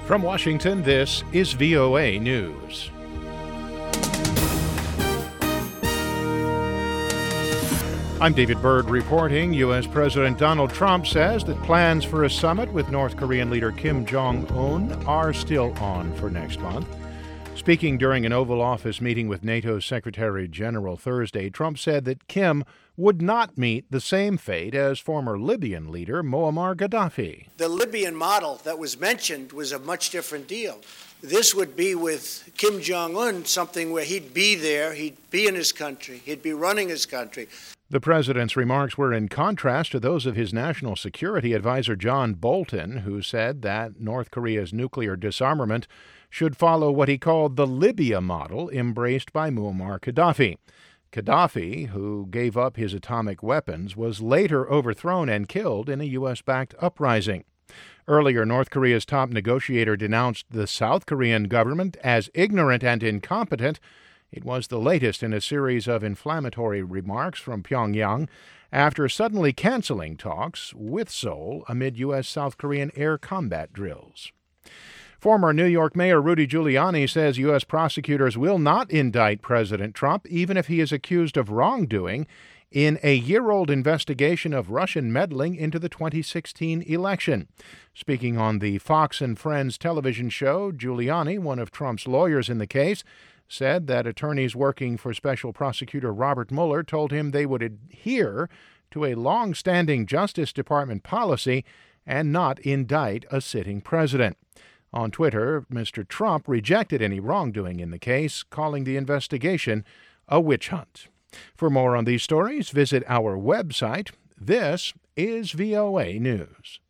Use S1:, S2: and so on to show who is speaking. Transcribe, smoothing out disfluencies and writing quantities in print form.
S1: From Washington, this is VOA News. I'm David Byrd reporting. U.S. President Donald Trump says that plans for a summit with North Korean leader Kim Jong-un are still on for next month. Speaking during an Oval Office meeting with NATO Secretary General Thursday, Trump said that Kim would not meet the same fate as former Libyan leader Muammar Gaddafi.
S2: The Libyan model that was mentioned was a much different deal. This would be with Kim Jong-un, something where he'd be there, he'd be in his country, he'd be running his country.
S1: The president's remarks were in contrast to those of his national security advisor John Bolton, who said that North Korea's nuclear disarmament should follow what he called the Libya model embraced by Muammar Gaddafi. Gaddafi, who gave up his atomic weapons, was later overthrown and killed in a U.S.-backed uprising. Earlier, North Korea's top negotiator denounced the South Korean government as ignorant and incompetent. It was the latest in a series of inflammatory remarks from Pyongyang after suddenly canceling talks with Seoul amid U.S.-South Korean air combat drills. Former New York Mayor Rudy Giuliani says U.S. prosecutors will not indict President Trump even if he is accused of wrongdoing in a year-old investigation of Russian meddling into the 2016 election. Speaking on the Fox and Friends television show, Giuliani, one of Trump's lawyers in the case, said that attorneys working for Special Prosecutor Robert Mueller told him they would adhere to a long-standing Justice Department policy and not indict a sitting president. On Twitter, Mr. Trump rejected any wrongdoing in the case, calling the investigation a witch hunt. For more on these stories, visit our website. This is VOA News.